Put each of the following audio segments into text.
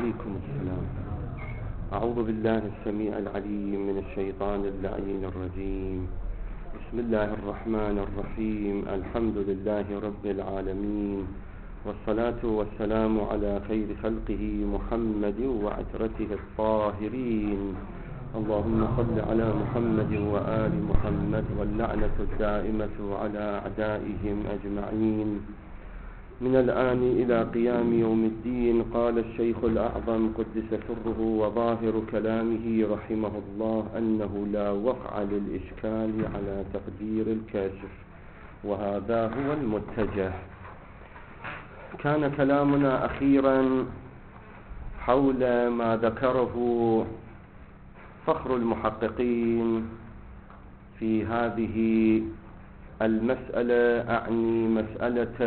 عليكم السلام. أعوذ بالله السميع العليم من الشيطان اللعين الرجيم. بسم الله الرحمن الرحيم. الحمد لله رب العالمين، والصلاة والسلام على خير خلقه محمد وعترته الطاهرين. اللهم صل على محمد وآل محمد، واللعنة الدائمة على أعدائهم أجمعين من الآن إلى قيام يوم الدين. قال الشيخ الأعظم قدس سره وظاهر كلامه رحمه الله أنه لا وقع للإشكال على تقدير الكاشف، وهذا هو المتجه. كان كلامنا أخيرا حول ما ذكره فخر المحققين في هذه المسألة، أعني مسألة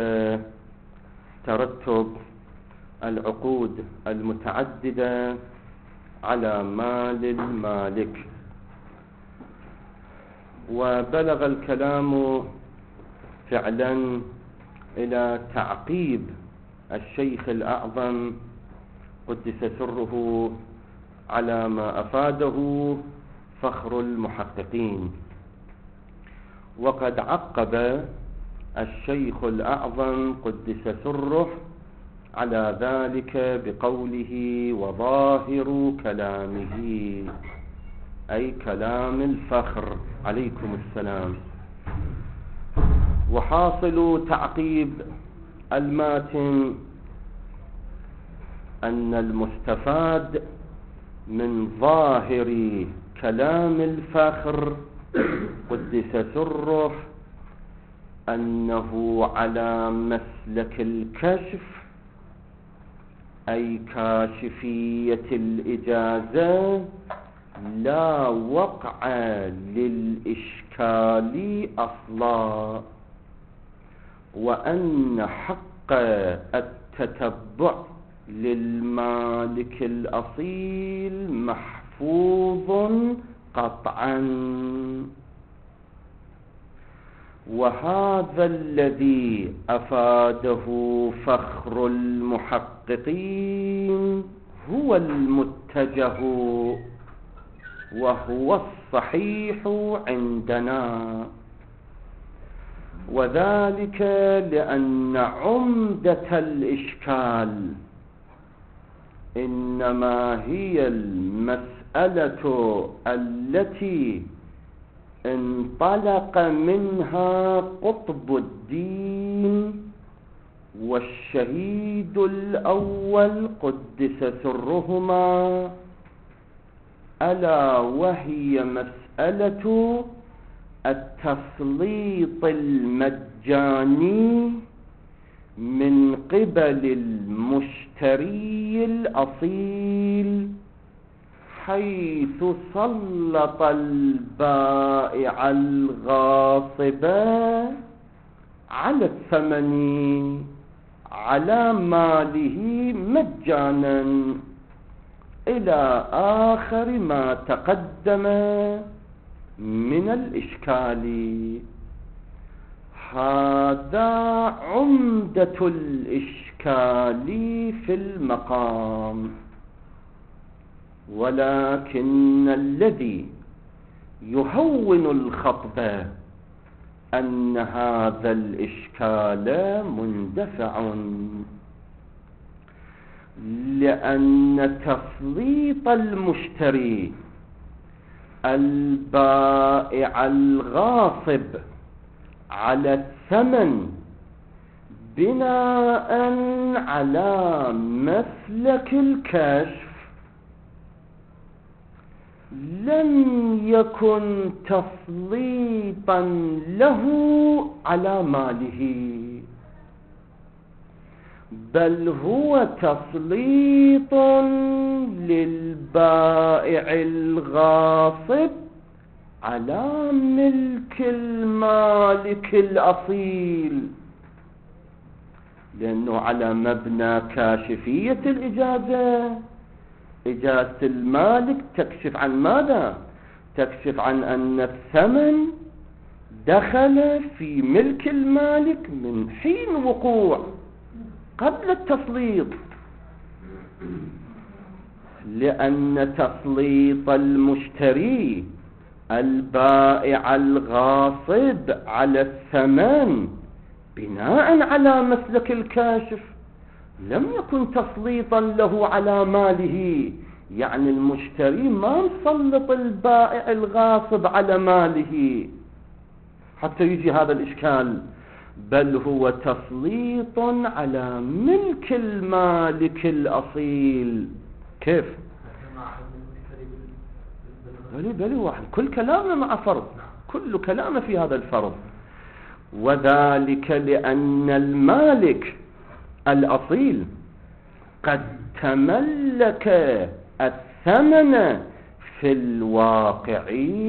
ترتب العقود المتعددة على مال المالك. وبلغ الكلام فعلا إلى تعقيب الشيخ الأعظم قدس سره على ما أفاده فخر المحققين. وقد عقب الشيخ الأعظم قدس سره على ذلك بقوله وظاهر كلامه، أي كلام الفخر عليكم السلام. وحاصل تعقيب الماتن أن المستفاد من ظاهر كلام الفخر قدس سره أنه على مسلك الكشف، أي كاشفية الإجازة، لا وقع للإشكال أصلا، وأن حق التتبع للمالك الأصيل محفوظ قطعا. وهذا الذي أفاده فخر المحققين هو المتجه، وهو الصحيح عندنا، وذلك لأن عمدة الإشكال إنما هي المسألة التي انطلق منها قطب الدين والشهيد الأول قدس سرهما، ألا وهي مسألة التسليط المجاني من قبل المشتري الأصيل، حيث سلط البائع الغاصب على الثمن على ماله مجانا إلى آخر ما تقدم من الإشكال. هذا عمدة الإشكال في المقام، ولكن الذي يهون الخطب أن هذا الإشكال مندفع، لأن تسليط المشتري البائع الغاصب على الثمن بناء على مسلك الكشف لم يكن تسليطا له على ماله، بل هو تسليط للبائع الغاصب على ملك المالك الأصيل، لأنه على مبنى كاشفية الإجازة. إجازة المالك تكشف عن ماذا؟ تكشف عن أن الثمن دخل في ملك المالك من حين وقوع قبل التسليط. لأن تسليط المشتري البائع الغاصب على الثمن بناء على مسلك الكاشف لم يكن تسليطا له على ماله، يعني المشتري ما مسلط البائع الغاصب على ماله حتى يجي هذا الإشكال، بل هو تسليط على ملك المالك الأصيل. كيف؟ بلي واحد، كل كلامه مع فرض، كل كلامه في هذا الفرض. وذلك لأن المالك الأصيل قد تملك الثمن في الواقع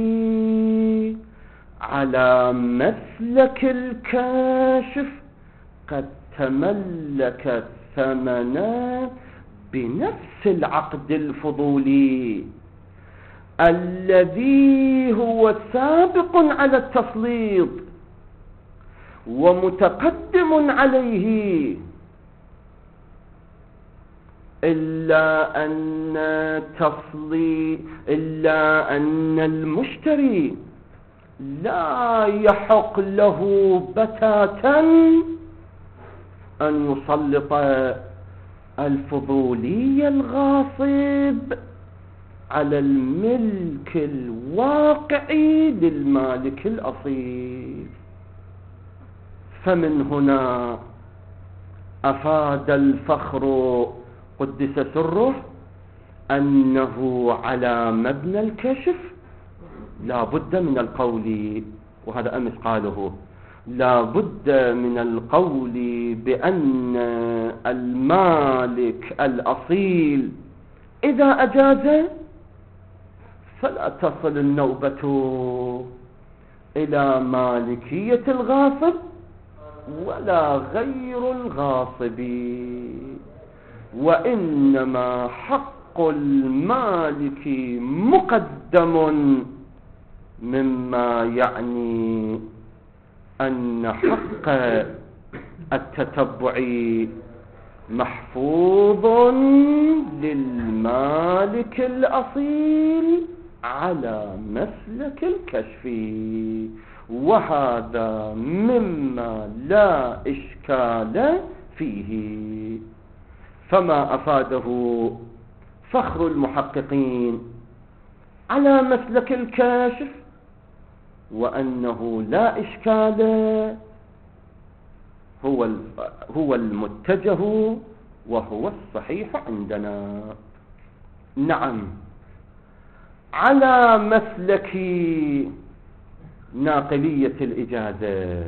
على مسلك الكاشف، قد تملك الثمن بنفس العقد الفضولي الذي هو سابق على التسليط ومتقدم عليه، إلا أن المشتري لا يحق له بتاتا أن يسلط الفضولي الغاصب على الملك الواقعي للمالك الأصيل. فمن هنا أفاد الفخر قدس سره أنه على مبنى الكشف لا بد من القول، وهذا أمس قاله، لا بد من القول بأن المالك الأصيل إذا أجاز فلا تصل النوبة إلى مالكية الغاصب ولا غير الغاصب، وإنما حق المالك مقدم، مما يعني أن حق التتبع محفوظ للمالك الأصيل على مسلك الكشف، وهذا مما لا إشكال فيه. فما أفاده فخر المحققين على مسلك الكاشف وأنه لا إشكال هو المتجه وهو الصحيح عندنا. نعم، على مسلك ناقلية الإجازة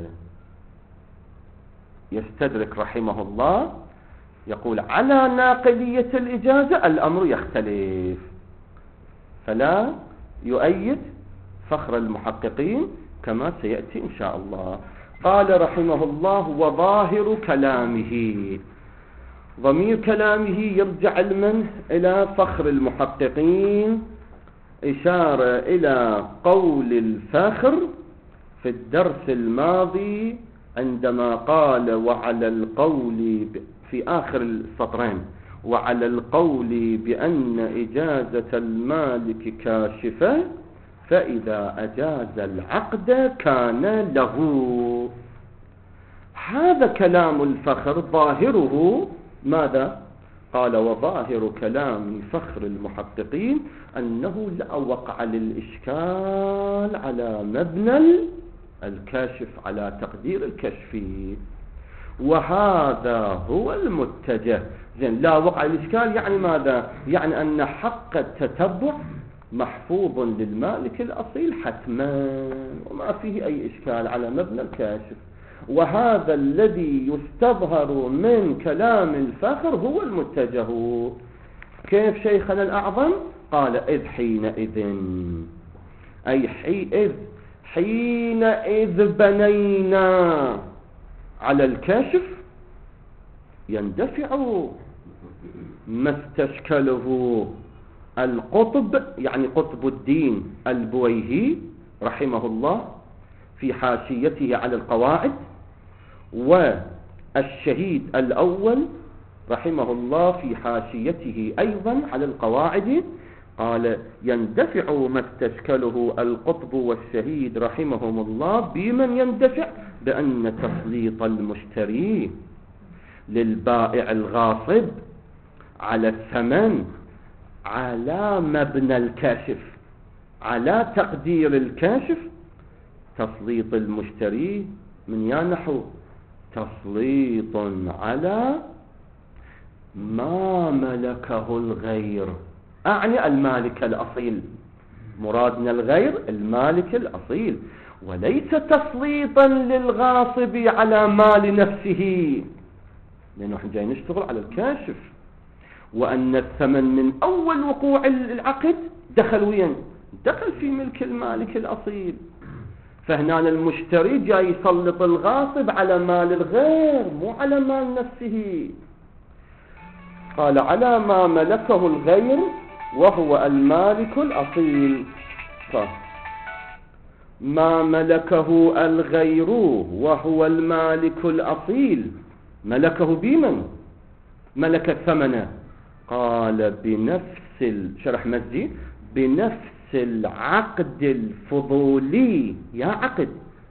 يستدرك رحمه الله، يقول على ناقلية الإجازة الأمر يختلف، فلا يؤيد فخر المحققين كما سيأتي إن شاء الله. قال رحمه الله: وظاهر كلامه، ضمير كلامه يرجع المن إلى فخر المحققين، إشارة إلى قول الفاخر في الدرس الماضي عندما قال وعلى القول في آخر السطرين وعلى القول بأن إجازة المالك كاشفة، فإذا أجاز العقد كان له. هذا كلام الفخر ظاهره ماذا؟ قال: وظاهر كلام فخر المحققين أنه لا وقع للإشكال على مبنى الكاشف، على تقدير الكشف، وهذا هو المتجه. زين، لا وقع الإشكال يعني ماذا؟ يعني أن حق التتبع محفوظ للمالك الأصيل حتما، وما فيه أي إشكال على مبنى الكاشف. وهذا الذي يستظهر من كلام الفخر هو المتجه. كيف شيخنا الأعظم؟ قال: إذ حينئذ، أي حينئذ بنينا على الكاشف يندفع ما استشكله القطب، يعني قطب الدين البويهي رحمه الله في حاشيته على القواعد، والشهيد الأول رحمه الله في حاشيته أيضا على القواعد قال: يندفع ما استشكله القطب والشهيد رحمهم الله. بمن يندفع؟ بأن تسليط المشتري للبائع الغاصب على الثمن على مبنى الكاشف، على تقدير الكاشف، تسليط المشتري من نحو تسليط على ما ملكه الغير، أعني المالك الأصيل، مرادنا الغير المالك الأصيل، وليس تسليطا للغاصب على مال نفسه، لأنه احنا جاي نشتغل على الكاشف. وأن الثمن من أول وقوع العقد دخل وين؟ دخل في ملك المالك الأصيل. فهنا المشتري جاي يسلط الغاصب على مال الغير، مو على مال نفسه. قال: على ما ملكه الغير وهو المالك الأصيل. ما ملكه الغير وهو المالك الأصيل، ملكه بمن؟ ملك الثمن. قال: بنفس شرح مزي، بنفس العقد الفضولي، يا عقد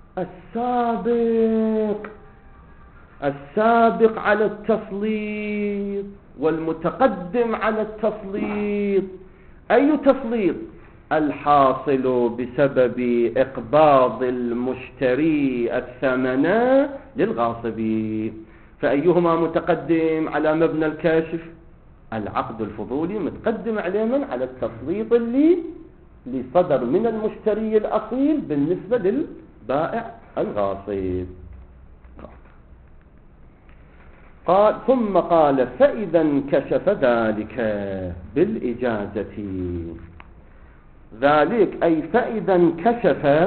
السابق على التسليط والمتقدم على التسليط. أي تسليط؟ الحاصل بسبب إقباض المشتري الثمن للغاصب. فأيهما متقدم على مبنى الكاشف؟ العقد الفضولي متقدم عليه من؟ على التسليط اللي صدر من المشتري الأصيل بالنسبة للبائع الغاصب. قال: ثم قال: فإذا انكشف ذلك بالإجازة. ذلك أي فإذا انكشف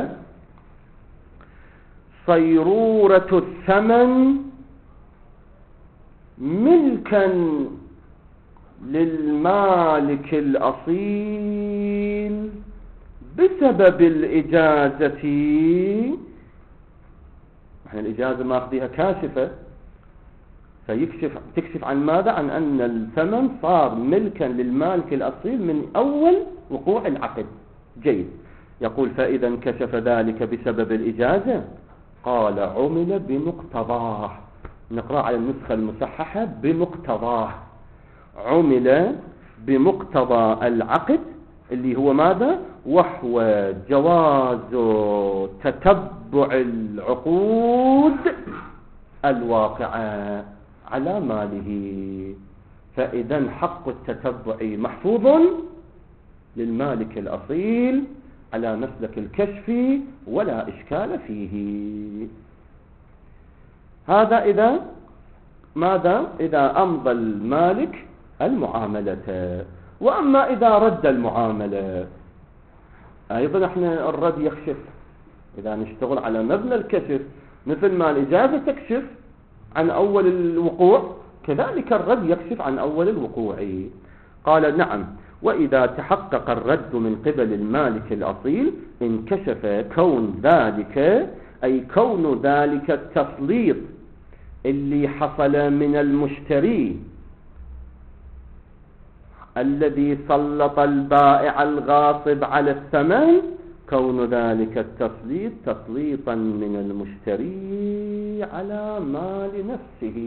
صيرورة الثمن ملكا للمالك الأصيل بسبب الإجازة. احنا الإجازة ماخذيها كاشفة، تكشف عن ماذا؟ عن أن الثمن صار ملكا للمالك الأصيل من أول وقوع العقد. جيد. يقول: فإذا انكشف ذلك بسبب الإجازة، قال: عمل بمقتضاه. نقرأ على النسخة المصححة: بمقتضاه. عمل بمقتضى العقد اللي هو ماذا؟ وهو جواز تتبع العقود الواقعة على ماله. فإذا حق التتبع محفوظ للمالك الأصيل على مسلك الكشف ولا إشكال فيه. هذا إذا ماذا؟ إذا أمضى المالك المعاملة. وأما إذا رد المعاملة، أيضا احنا الرد يكشف. إذا نشتغل على مبنى الكشف مثل ما الإجازة تكشف عن أول الوقوع، كذلك الرد يكشف عن أول الوقوع. قال: نعم. وإذا تحقق الرد من قبل المالك الأصيل انكشف كون ذلك، أي كون ذلك التسليط اللي حصل من المشتري الذي سلط البائع الغاصب على الثمن، كون ذلك التسليط تسليطا من المشتري على مال نفسه،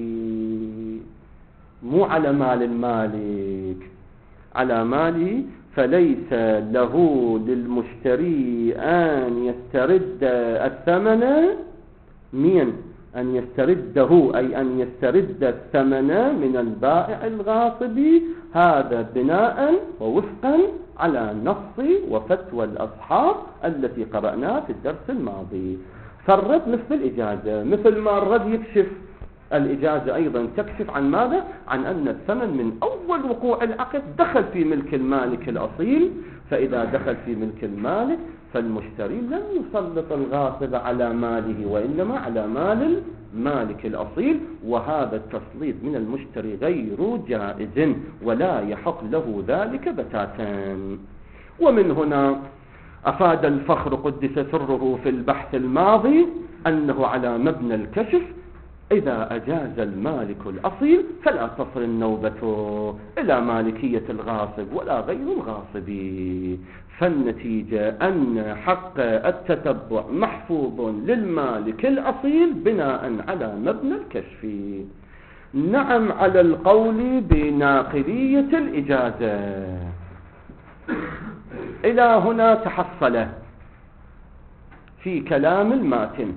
مو على مال المالك، على ماله. فليس له للمشتري أن يسترد الثمن من أن يسترده، أي أن يسترد الثمن من البائع الغاصب. هذا بناء ووفقا على نص وفتوى الأصحاب التي قرأناها في الدرس الماضي. فالرد مثل الإجازة، مثل ما الرد يكشف، الإجازة أيضا تكشف عن ماذا؟ عن أن الثمن من أول وقوع العقد دخل في ملك المالك الأصيل. فإذا دخل في ملك المالك فالمشتري لم يسلط الغاصب على ماله، وإنما على مال المالك الأصيل. وهذا التسليط من المشتري غير جائز ولا يحق له ذلك بتاتا. ومن هنا أفاد الفخر قدس سره في البحث الماضي أنه على مبنى الكشف إذا أجاز المالك الأصيل فلا تصل النوبة إلى مالكية الغاصب ولا غير الغاصب. فالنتيجة أن حق التتبع محفوظ للمالك الأصيل بناء على مبنى الكشف. نعم، على القول بناقلية الإجازة. إلى هنا تحصل في كلام الماتن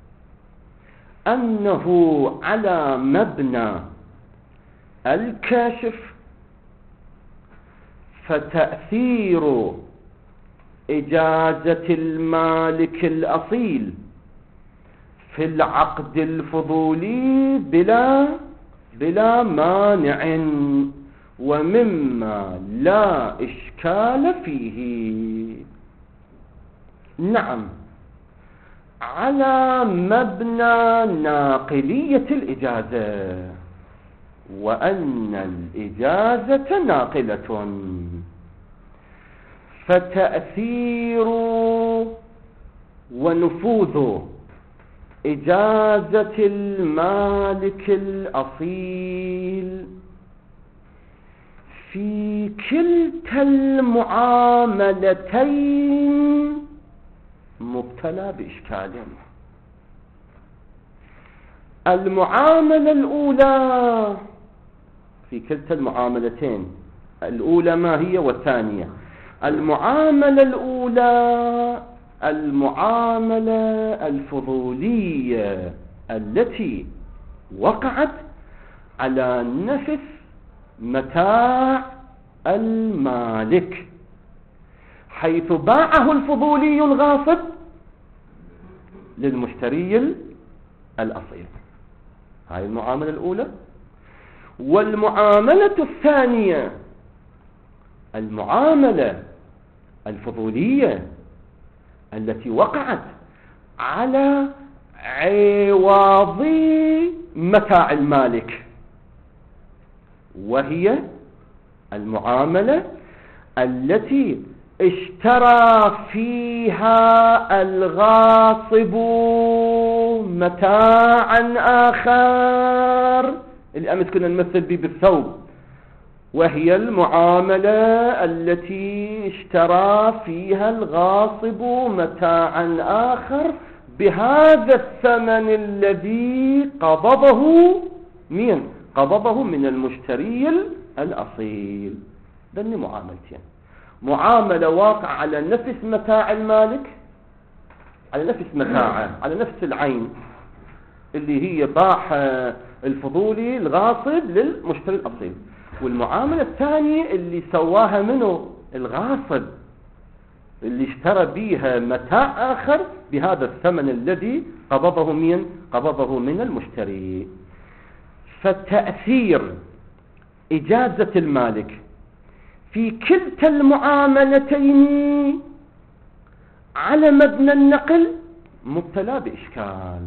أنه على مبنى الكاشف، فتأثير إجازة المالك الأصيل في العقد الفضولي بلا مانع، ومما لا إشكال فيه. نعم، على مبنى ناقلية الإجازة، وأن الإجازة ناقلة، فتأثير ونفوذ إجازة المالك الأصيل في كلتا المعاملتين مبتلى بإشكال. المعاملة الأولى في كلتا المعاملتين، الأولى ما هي والثانية؟ المعاملة الأولى المعاملة الفضولية التي وقعت على نفس متاع المالك، حيث باعه الفضولي الغاصب للمشتري الأصيل. هاي المعاملة الأولى. والمعاملة الثانية المعاملة الفضولية التي وقعت على عوض متاع المالك، وهي المعاملة التي اشترى فيها الغاصب متاعا آخر، اللي أمس كنا نمثل به بالثوب، وهي المعاملة التي اشترى فيها الغاصب متاعا آخر بهذا الثمن الذي قبضه من المشتري الأصيل. ذني معاملتين: معاملة واقع على نفس متاع المالك، على نفس متاعه، على نفس العين اللي هي باع الفضولي الغاصب للمشتري الأصيل. والمعاملة الثانية اللي سواها منه الغاصب، اللي اشترى بيها متاع آخر بهذا الثمن الذي قبضه من المشتري. فتأثير إجازة المالك في كلتا المعاملتين على مبنى النقل مبتلى بإشكال.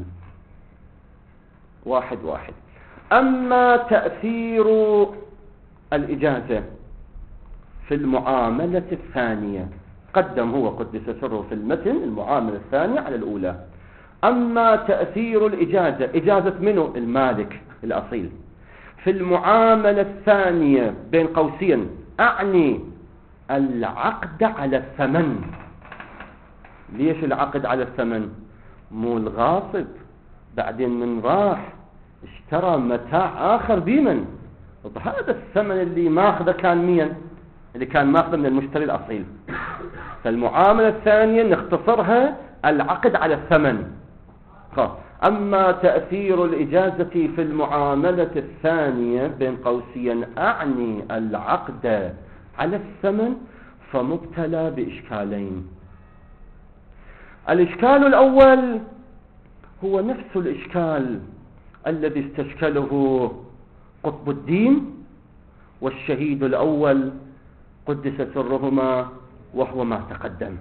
واحد. أما تأثير الإجازة في المعاملة الثانية، قدم هو قدس سره في المتن المعاملة الثانية على الأولى. أما تأثير الإجازة، إجازة منه المالك الأصيل، في المعاملة الثانية بين قوسين أعني العقد على الثمن. ليش العقد على الثمن؟ مو الغاصب بعدين من راح اشترى متاع آخر بمن؟ هذا الثمن اللي ماخذه كان مين؟ اللي كان ماخذه من المشتري الأصيل. فالمعاملة الثانية نختصرها العقد على الثمن. أما تأثير الإجازة في المعاملة الثانية بين قوسين أعني العقد على الثمن، فمبتلى بإشكالين. الإشكال الأول هو نفس الإشكال الذي استشكله قطب الدين والشهيد الأول قدس سرهما، وهو ما تقدم.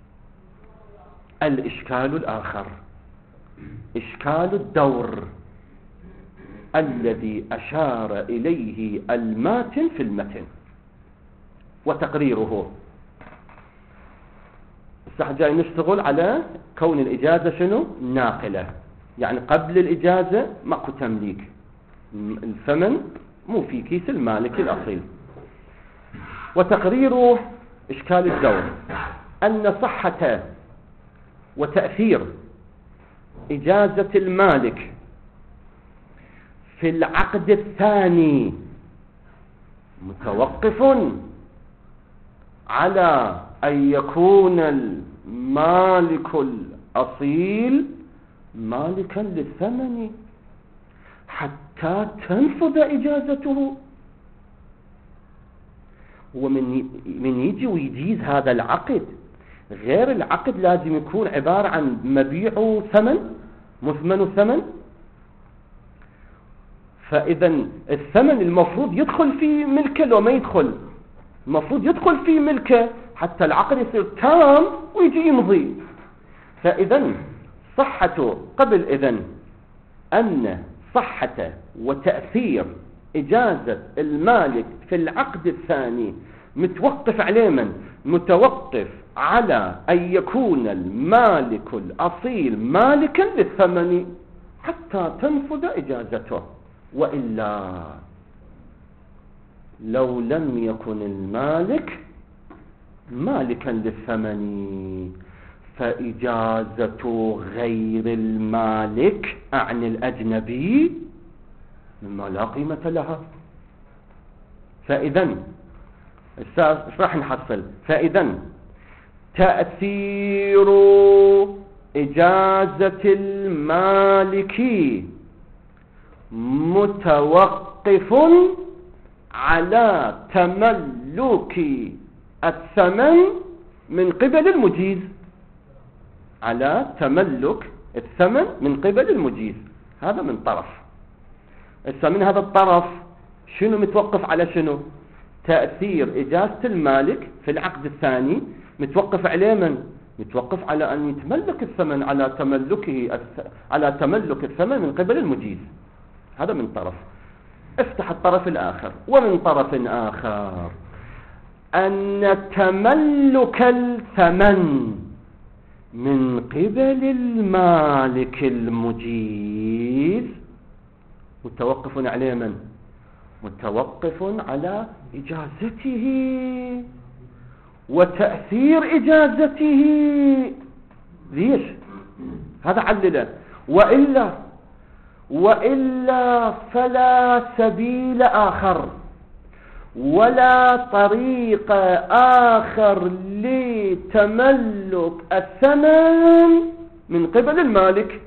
الإشكال الآخر إشكال الدور الذي أشار إليه الماتن في المتن وتقريره. جاي نشتغل على كون الإجازة شنو؟ ناقلة. يعني قبل الإجازة ماكو تمليك، الثمن مو في كيس المالك الأصيل. وتقرير إشكال الدور أن صحة وتأثير إجازة المالك في العقد الثاني متوقف على أن يكون المالك الأصيل مالكا للثمن حتى تنفذ إجازته. ومن يجي ويجيز هذا العقد، غير العقد لازم يكون عبارة عن مبيع ثمن، مثمن ثمن. فإذا الثمن المفروض يدخل في ملكه، لو ما يدخل المفروض يدخل في ملكه حتى العقد يصير تام ويجي يمضي. فإذا صحة قبل إذن أن صحة وتأثير إجازة المالك في العقد الثاني متوقف على من؟ متوقف على أن يكون المالك الأصيل مالكا للثمن حتى تنفذ إجازته. وإلا لو لم يكن المالك مالكا للثمن فإجازة غير المالك عن الأجنبي مما لا قيمة لها. فإذن ايش راح نحصل؟ فإذن تأثير إجازة المالك متوقف على تملك الثمن من قبل المجيز، على تملك الثمن من قبل المجيز. هذا من طرف. من هذا الطرف شنو متوقف على شنو؟ تأثير إجازة المالك في العقد الثاني متوقف عليه من؟ متوقف على أن يتملك الثمن، على تملك الثمن من قبل المجيز. هذا من طرف. افتح الطرف الآخر. ومن طرف آخر أن تملك الثمن من قبل المالك المجيز متوقف عليه من؟ متوقف على إجازته وتأثير إجازته. ليش؟ هذا علله. وإلا فلا سبيل آخر ولا طريق آخر لتملك الثمن من قبل المالك.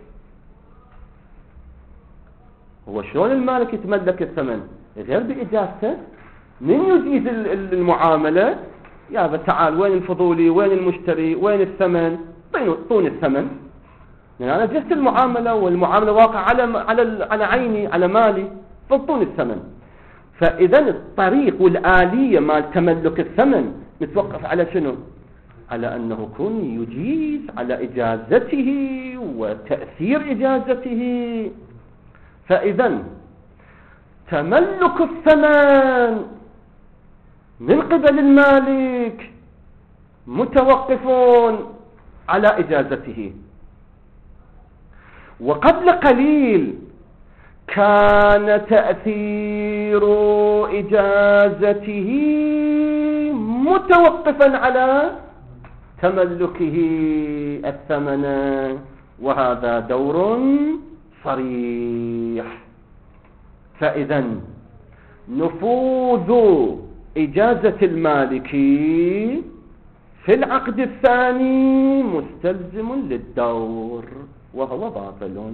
هو شلون المالك يتملك الثمن؟ غير بإجازته. من يجيز المعاملة؟ يا تعال وين الفضولي، وين المشتري، وين الثمن؟ طون الثمن. يعني أنا جهت المعاملة والمعاملة واقع على عيني، على مالي، فطون الثمن. فإذا الطريق والآلية مال تملك الثمن متوقف على شنو؟ على أنه يكون يجيز على إجازته وتأثير إجازته. فإذا تملك الثمن من قبل المالك متوقف على إجازته. وقبل قليل كان تأثير إجازته متوقفا على تملكه الثمن، وهذا دور صريح. فإذا نفوذ إجازة المالك في العقد الثاني مستلزم للدور وهو باطل.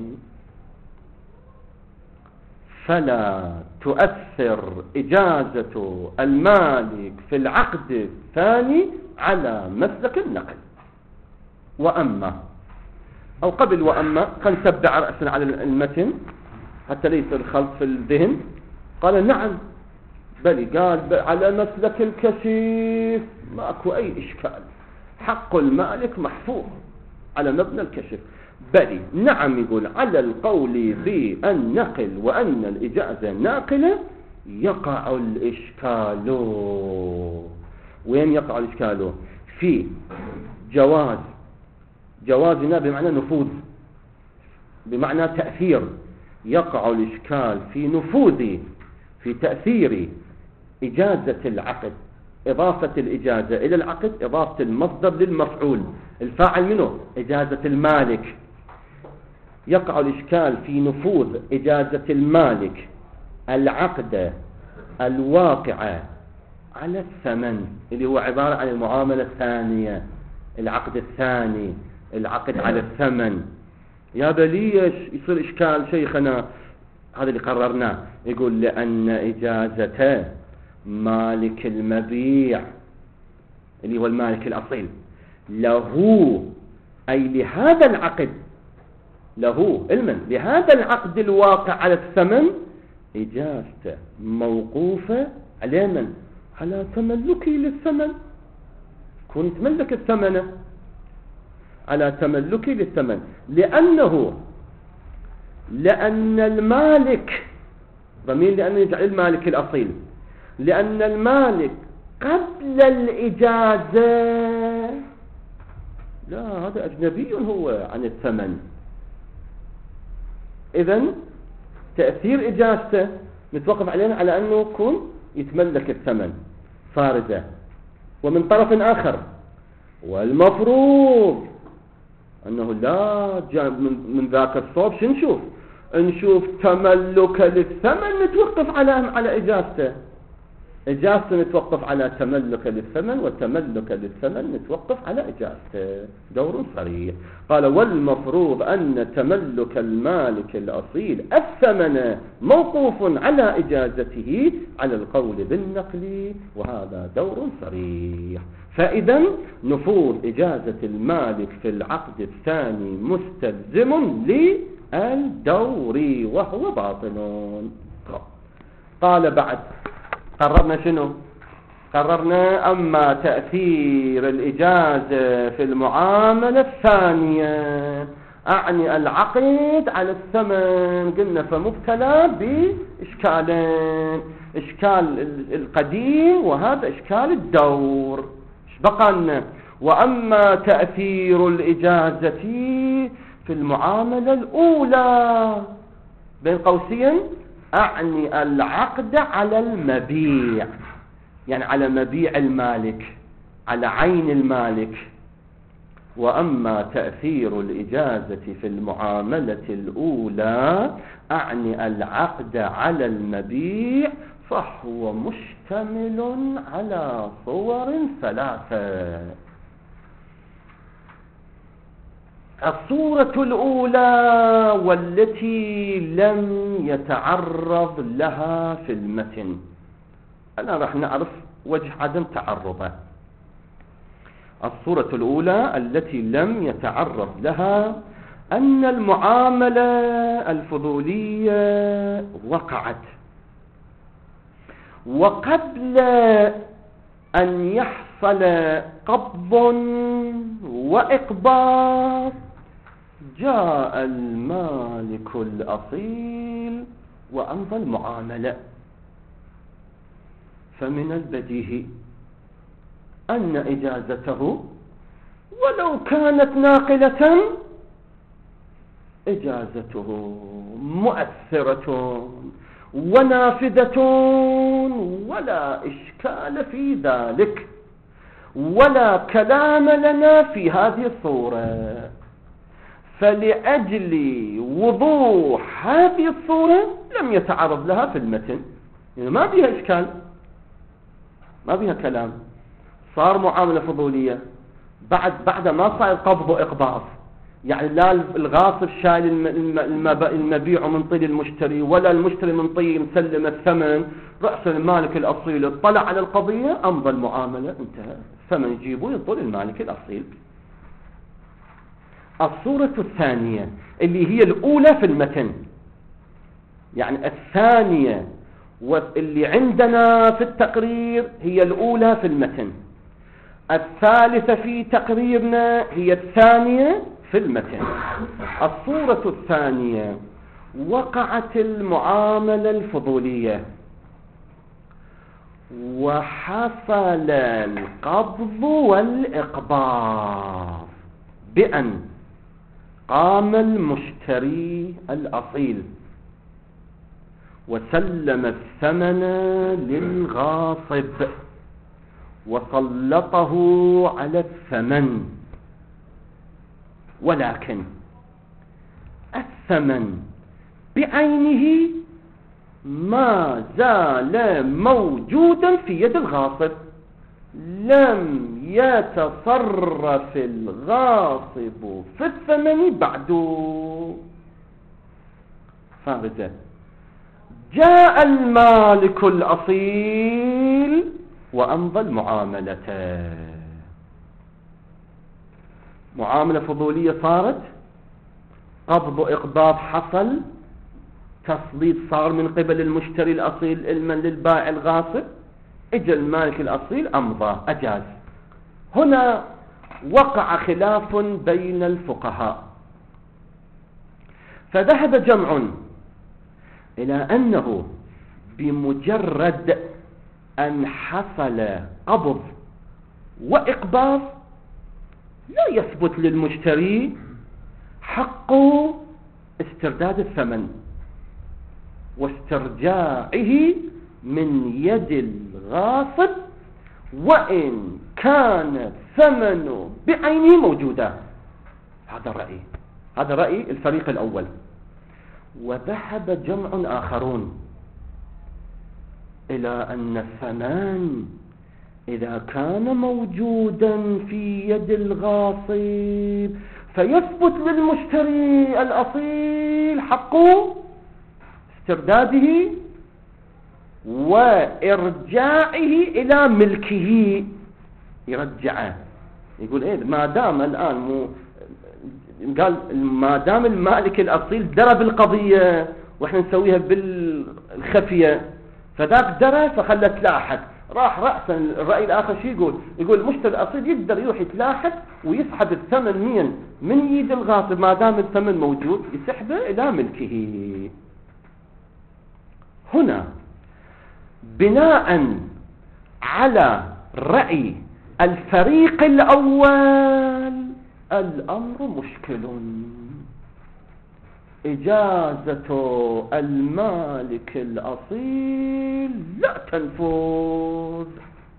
فلا تؤثر إجازة المالك في العقد الثاني على مسلك النقل. وأما أو قبل وأما خلينا نتبع رأسا على المتن حتى ليس الخلط في الذهن. قال نعم بلي، قال على مسلك الكشف ماكو أي إشكال، حق المالك محفوظ على مبنى الكشف. بلي نعم، يقول على القول بالنقل وأن الإجازة ناقلة يقع الإشكال. وين يقع الإشكال؟ في جواز نابع بمعنى نفوذ، بمعنى تأثير. يقع الإشكال في نفوذ، في تأثير إجازة العقد، إضافة الإجازة إلى العقد، إضافة المصدر للمفعول، الفاعل منه إجازة المالك. يقع الإشكال في نفوذ إجازة المالك العقد الواقع على الثمن، اللي هو عبارة عن المعاملة الثانية، العقد الثاني، العقد على الثمن. يا ليش يصير إشكال شيخنا؟ هذا اللي قررناه. يقول لأن إجازة مالك المبيع اللي هو المالك الأصيل له، أي لهذا العقد، له علما لهذا العقد الواقع على الثمن، إجازته موقوفة على من؟ على تملكه للثمن. كنت تملك الثمن، على تملكه للثمن، لأن المالك ضمير، لأنه يجعل المالك الأصيل، لأن المالك قبل الإجازة، لا هذا أجنبي هو عن الثمن. إذن تأثير إجازته نتوقف عليه على أنه يكون يتملك الثمن فارزة. ومن طرف آخر والمفروض أنه لا جاء من ذاك الصوب شو نشوف تملك للثمن نتوقف على إجازته، إجازته نتوقف على تملك للثمن، وتملك للثمن نتوقف على إجازته. دور صريح. قال والمفروض أن تملك المالك الأصيل الثمن موقوف على إجازته على القول بالنقل، وهذا دور صريح. فإذا نفوذ إجازة المالك في العقد الثاني مستلزم للدور وهو باطل. قال بعد قررنا شنو؟ قررنا أما تأثير الإجازة في المعاملة الثانية أعني العقد على الثمن، قلنا فمبتلى بإشكالين، إشكال القديم وهذا إشكال الدور. إيش بقى لنا؟ وأما تأثير الإجازة في المعاملة الأولى بين قوسين أعني العقد على المبيع، يعني على مبيع المالك، على عين المالك. وأما تأثير الإجازة في المعاملة الأولى أعني العقد على المبيع، فهو مشتمل على صور ثلاثة. الصورة الأولى والتي لم يتعرض لها في المتن، أنا راح نعرف وجه عدم تعرضه. الصورة الأولى التي لم يتعرض لها أن المعاملة الفضولية وقعت، وقبل أن يحصل قبض وإقباض جاء المالك الأصيل وأمضى المعاملة. فمن البديهي أن إجازته ولو كانت ناقلة إجازته مؤثرة ونافذة، ولا إشكال في ذلك، ولا كلام لنا في هذه الصورة. فلأجل وضوح هذه الصورة لم يتعرض لها في المتن، يعني ما فيها إشكال، ما فيها كلام. صار معاملة فضولية بعد ما صار قبض وإقباض، يعني لا الغاصب شايل المبيع ومنطي المشتري، ولا المشتري منطي مسلم الثمن. رأس المالك الأصيل اطلع على القضية، أمضى المعاملة، انتهى، الثمن يجيبه ينطل المالك الأصيل. الصورة الثانية اللي هي الأولى في المتن، يعني الثانية واللي عندنا في التقرير هي الأولى في المتن، الثالثة في تقريرنا هي الثانية في المتن. الصورة الثانية وقعت المعاملة الفضولية وحصل القبض والإقباض بأن قام المشتري الأصيل وسلم الثمن للغاصب وسلطه على الثمن، ولكن الثمن بعينه ما زال موجودا في يد الغاصب، لم يتصرف الغاصب في الثمن بعد. فارجة جاء المالك الأصيل وأمضى المعاملة، معاملة فضولية صارت، قبض إقباض حصل، تسليط صار من قبل المشتري الأصيل علما للبائع الغاصب، اجى المالك الأصيل أمضى أجاز. هنا وقع خلاف بين الفقهاء، فذهب جمع إلى أنه بمجرد أن حصل قبض وإقباض لا يثبت للمشتري حق استرداد الثمن واسترجاعه من يد الغاصب، وإن كان الثمن بعينه موجودا. هذا رأي الفريق الأول. وذهب جمع آخرون إلى أن الثمن إذا كان موجودا في يد الغاصب فيثبت للمشتري الأصيل حق استرداده وإرجاعه إلى ملكه، يرجعه. يقول إيه ما دام الآن قال ما دام المالك الأصيل درى بالقضية وإحنا نسويها بالخفية، فذاك درى فخلت تلاحق، راح رأسا. الرأي الآخر شيء يقول المشتري الأصيل يقدر يروح يتلاحق ويسحب الثمن من يد الغاصب، ما دام الثمن موجود يسحبه إلى ملكه. هنا بناء على رأي الفريق الأول الأمر مشكل، إجازة المالك الأصيل لا تنفذ.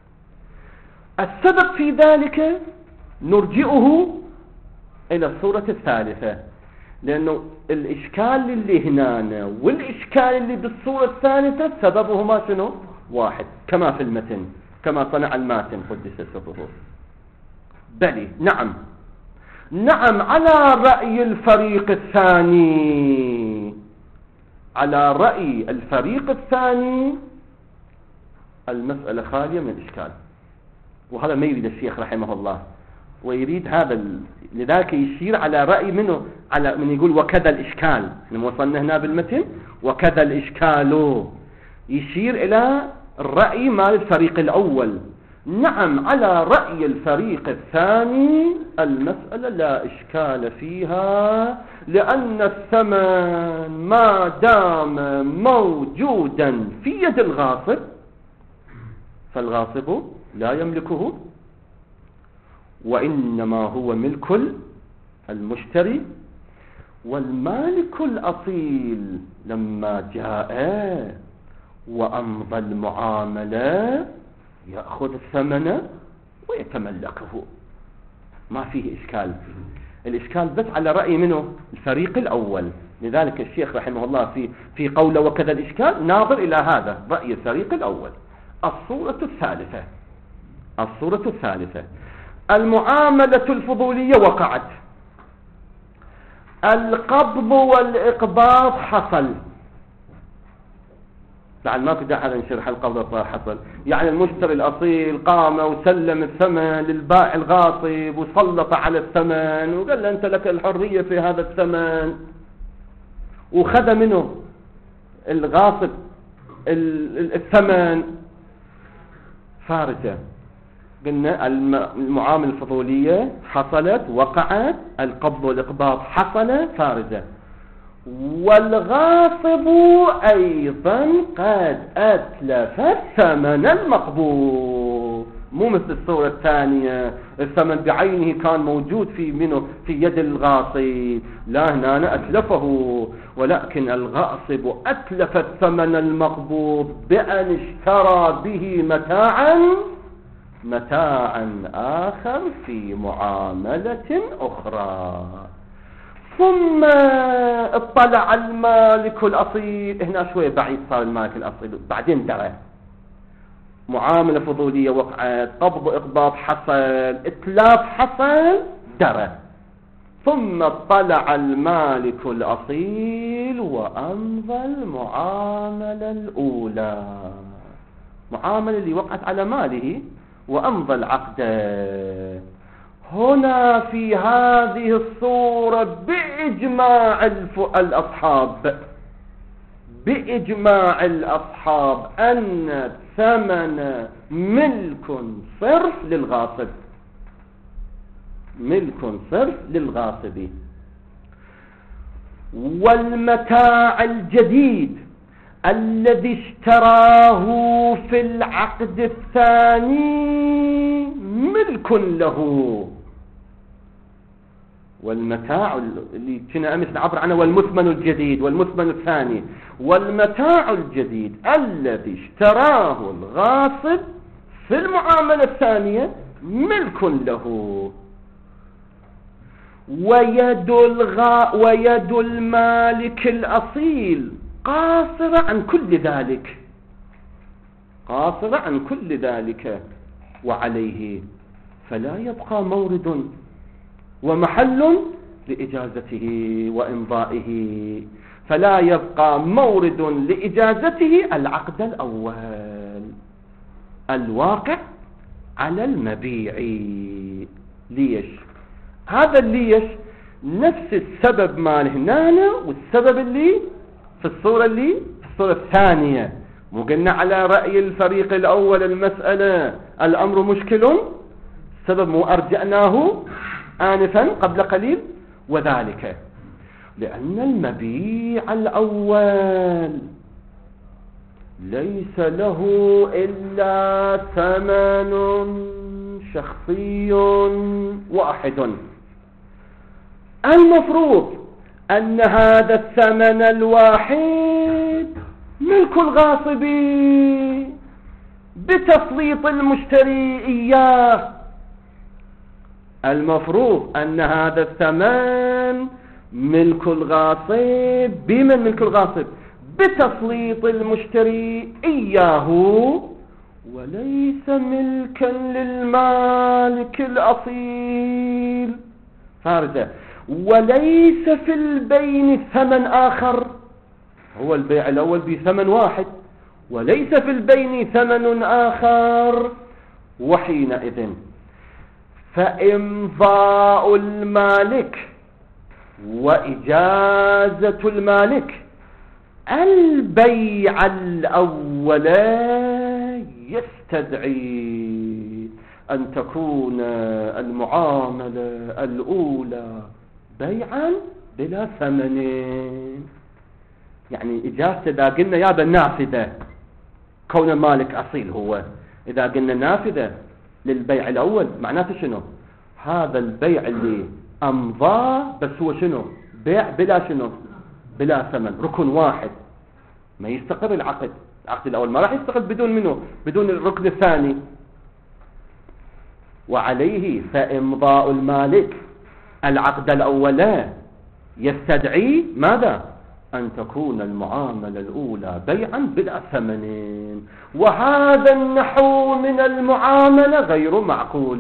السبب في ذلك نرجئه إلى الصورة الثالثة، لأنه الإشكال اللي هنا والإشكال اللي بالصورة الثالثة سببهما شنو؟ واحد، كما في المتن، كما صنع الماتن قدس سره. بلي نعم على رأي الفريق الثاني، على رأي الفريق الثاني المسألة خالية من الإشكال، وهذا ما يريد الشيخ رحمه الله، ويريد هذا لذلك يشير على رأي منه، على من يقول وكذا الإشكال، وصلنا هنا بالمتن وكذا الإشكال، يشير إلى الرأي مال الفريق الأول. نعم على رأي الفريق الثاني المسألة لا إشكال فيها، لأن الثمن ما دام موجودا في يد الغاصب فالغاصب لا يملكه، وإنما هو ملك المشتري. والمالك الأصيل لما جاء وأمضى المعاملة يأخذ الثمن ويتملكه، ما فيه إشكال. الإشكال بس على رأي منه الفريق الأول. لذلك الشيخ رحمه الله في قوله وكذا الإشكال ناظر إلى هذا رأي الفريق الأول. الصورة الثالثة المعاملة الفضولية وقعت، القبض والإقباض حصل. بعد ما كده هذا نشرح القبض حصل، يعني المشتري الأصيل قام وسلم الثمن للبائع الغاصب وسلط على الثمن وقال له أنت لك الحرية في هذا الثمن، وخذ منه الغاصب الثمن. فارجة قلنا المعاملة الفضولية حصلت، وقعت، القبض والإقباض حصل، فارجة. والغاصب أيضا قد أتلف الثمن المقبوض. مو مثل الصورة الثانية الثمن بعينه كان موجود في يد الغاصب. لا، هنا أتلفه، ولكن الغاصب أتلف الثمن المقبوض بأن اشترى به متاعا آخر في معاملة أخرى. ثم اطلع المالك الأصيل، هنا شوية بعيد صار المالك الأصيل، بعدين درى معاملة فضولية وقعت، قبض إقباض حصل، إتلاف حصل، درى. ثم اطلع المالك الأصيل وأمضى المعاملة الأولى، معاملة اللي وقعت على ماله، وأمضى العقد. هنا في هذه الصورة بإجماع الأصحاب أن الثمن ملك صرف للغاصب، والمتاع الجديد الذي اشتراه في العقد الثاني ملك له. والمتاع اللي كنا أمس نعبر عنه والمثمن الجديد والمثمن الثاني، والمتاع الجديد الذي اشتراه الغاصب في المعاملة الثانية ملك له. ويد المالك الأصيل قاصرة عن كل ذلك، وعليه فلا يبقى مورد ومحل لإجازته وإمضائه، فلا يبقى مورد لإجازته العقد الأول الواقع على المبيع. ليش؟ هذا ليش نفس السبب مال هنا والسبب اللي في الصورة الثانية. مو قلنا على رأي الفريق الأول المسألة الأمر مشكل، سبب مو أرجعناه آنفا قبل قليل، وذلك لأن المبيع الأول ليس له إلا ثمن شخصي واحد. المفروض أن هذا الثمن الواحد ملك الغاصب بتسليط المشتري إياه. المفروض أن هذا الثمن ملك الغاصب. بمن ملك الغاصب؟ بتسليط المشتري إياه، وليس ملكا للمالك الأصيل. فارجة. وليس في البين ثمن آخر، هو البيع الأول بثمن واحد، وليس في البين ثمن آخر. وحينئذ فإمضاء المالك وإجازة المالك البيع الأول يستدعي أن تكون المعاملة الأولى بيعا بلا ثمن. يعني إجازة إذا قلنا يابا نافذة، كون المالك أصيل هو، إذا قلنا نافذة للبيع الأول معناته شنو؟ هذا البيع اللي أمضاه بس هو شنو؟ بيع بلا شنو؟ بلا ثمن، ركن واحد، ما يستقر العقد الأول ما راح يستقر بدون منه، بدون الركن الثاني. وعليه فإمضاء المالك العقد الأول يستدعي ماذا؟ أن تكون المعاملة الأولى بيعا بلا ثمن. وهذا النحو من المعاملة غير معقول.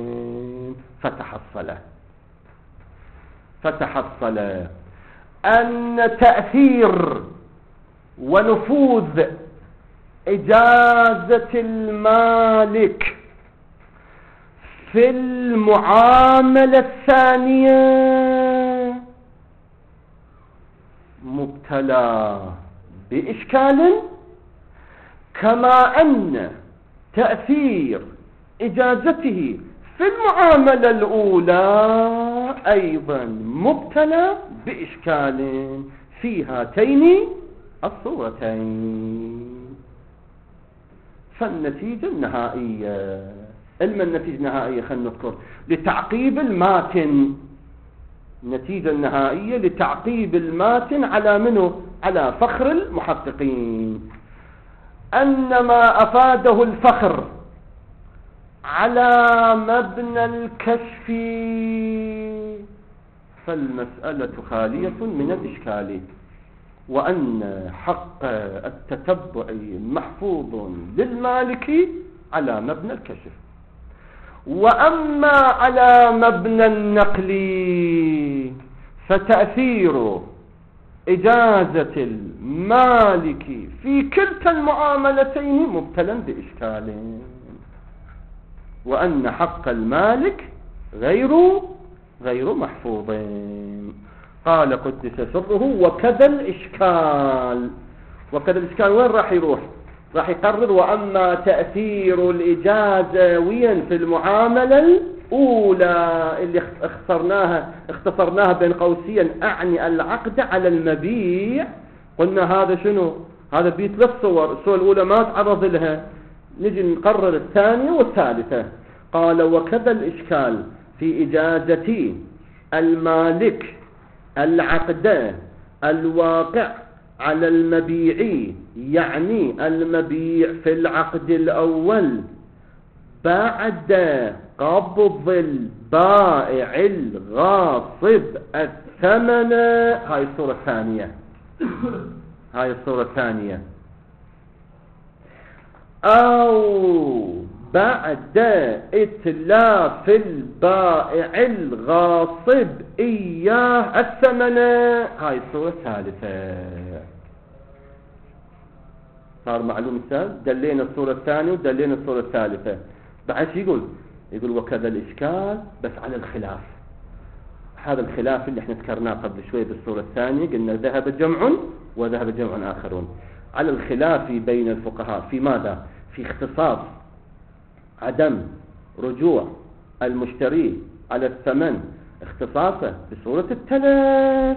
فتحصل أن تأثير ونفوذ إجازة المالك في المعاملة الثانية مبتلى بإشكال، كما أن تأثير إجازته في المعاملة الأولى أيضا مبتلى بإشكال في هاتين الصورتين. فالنتيجة النهائية علما النتيجة النهائية خلينا نذكر لتعقيب الماتن، النتيجة النهائية لتعقيب الماتن على منه؟ على فخر المحققين. أن ما أفاده الفخر على مبنى الكشف فالمسألة خالية من الإشكال، وأن حق التتبع محفوظ للمالك على مبنى الكشف. وأما على مبنى النقل فتأثير إجازة المالك في كلتا المعاملتين مبتلا بإشكال، وأن حق المالك غير محفوظ. قال قدس سره وكذا الإشكال. وكذا الإشكال وين راح يروح؟ راح يقرر وأما تأثير الإجازة وين في المعاملة الأولى اللي اختصرناها بين قوسين أعني العقد على المبيع. قلنا هذا شنو؟ هذا بيه 3 صور. الصورة الأولى ما تعرض لها، نجي نقرر الثانية والثالثة. قال وكذا الإشكال في إجازة المالك العقد الواقع على المبيع، يعني المبيع في العقد الأول بعد قبض البائع الغاصب الثمن. هاي الصورة الثانية. هاي الصورة الثانية. أو بعد إتلاف البائع الغاصب إياه الثمن. هاي الصورة الثالثة. صار معلوم مثال، دلينا الصورة الثانية ودلينا الصورة الثالثة. بعد يقول وكذا الإشكال بس على الخلاف. هذا الخلاف اللي احنا ذكرناه قبل شوي بالصورة الثانية، قلنا ذهب جمع وذهب جمع آخرون. على الخلاف بين الفقهاء في ماذا؟ في اختصاص عدم رجوع المشتري على الثمن اختصاصه بصورة التلف،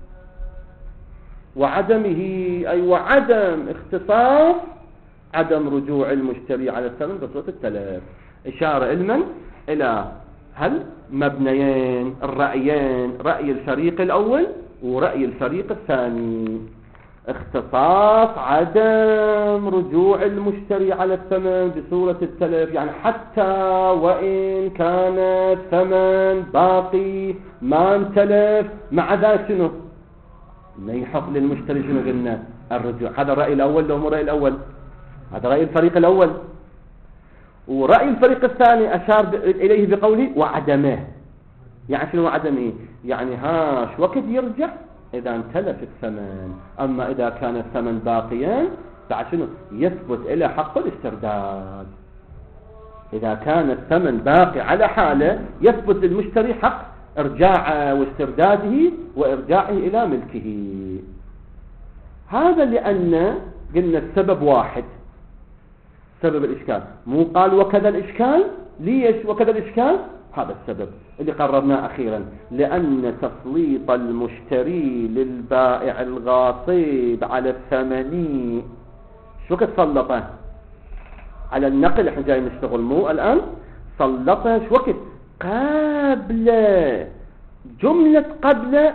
وعدم اختصاص عدم رجوع المشتري على الثمن بصورة التلف. إشارة علما إلى هل مبنيين الرأيين، رأي الفريق الأول ورأي الفريق الثاني. اختصاص عدم رجوع المشتري على الثمن بصورة التلف، يعني حتى وإن كان الثمن باقي ما انتلف، مع ذلك شنو؟ ما يحق للمشتري شنو قلنا؟ الرجوع. هذا الرأي الأول لو مو الرأي الأول، هذا رأي الفريق الأول. ورأي الفريق الثاني أشار إليه بقوله وعدمه. يعني شنو عدمه؟ يعني شو وقت يرجع إذا انتلف الثمن. أما إذا كان الثمن باقيا بعد شنو؟ يثبت إلى حق الاسترداد. إذا كان الثمن باقي على حاله يثبت للمشتري حق إرجاعه واسترداده وإرجاعه إلى ملكه. هذا لأن قلنا السبب واحد، سبب الإشكال. مو قال وكذا الإشكال. ليش وكذا الإشكال؟ هذا السبب اللي قررناه أخيرا، لأن تسليط المشتري للبائع الغاصب على الثمن شو وقت سلطه؟ على النقل. احنا جاي نشتغل مو الآن. سلطه شو وقت؟ قبل جملة قبل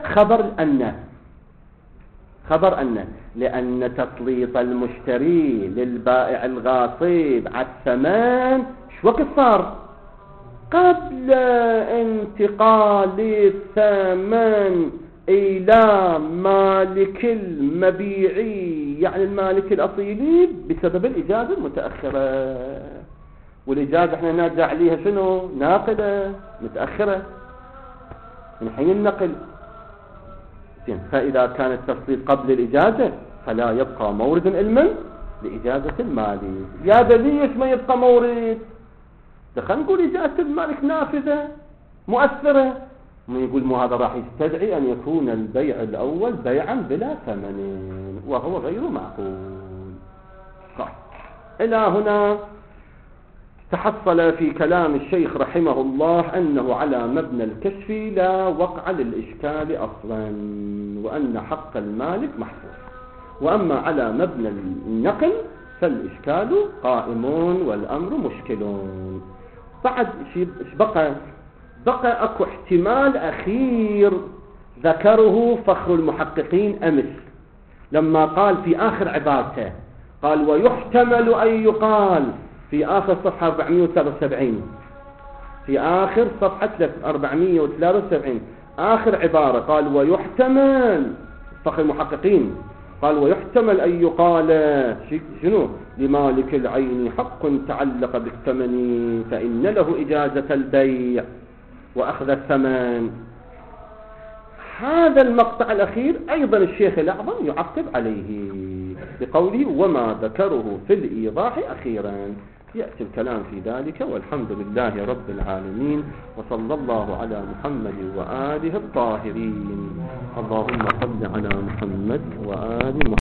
خبر أن لأن تسليط المشتري للبائع الغاصب على الثمن شو وقت صار؟ قبل انتقال الثمن إلى مالك المبيعي، يعني المالك الأصيلي، بسبب الإجازة المتأخرة. والإجازة احنا نادى عليها شنو؟ ناقلة متأخرة من حين النقل. فإذا كان التفصيل قبل الإجازة فلا يبقى مورد علما لإجازة المالك. يا ليش ما يبقى مورد؟ خلينا نقول إجازة المالك نافذة مؤثرة. من يقول مو هذا راح يستدعي أن يكون البيع الأول بيعا بلا ثمن، وهو غير معقول. إلى هنا تحصل في كلام الشيخ رحمه الله أنه على مبنى الكشف لا وقع للإشكال أصلا، وأن حق المالك محفوظ. وأما على مبنى النقل فالإشكال قائم والأمر مشكل. بعد ايش بقى؟ بقى اكو احتمال اخير ذكره فخر المحققين امس لما قال في اخر عبارته، قال ويحتمل ان يقال في اخر صفحة 473، في آخر صفحة 473 آخر عبارة قال ويحتمل فخر المحققين، قال ويحتمل أن يقال شنو؟ لمالك العين حق تعلق بالثمن فإن له إجازة البيع وأخذ الثمن. هذا المقطع الأخير أيضا الشيخ الأعظم يعقب عليه بقوله وما ذكره في الإيضاح أخيرا. يأتي الكلام في ذلك، والحمد لله رب العالمين، وصلى الله على محمد وآله الطاهرين. اللهم صل على محمد وآل محمد.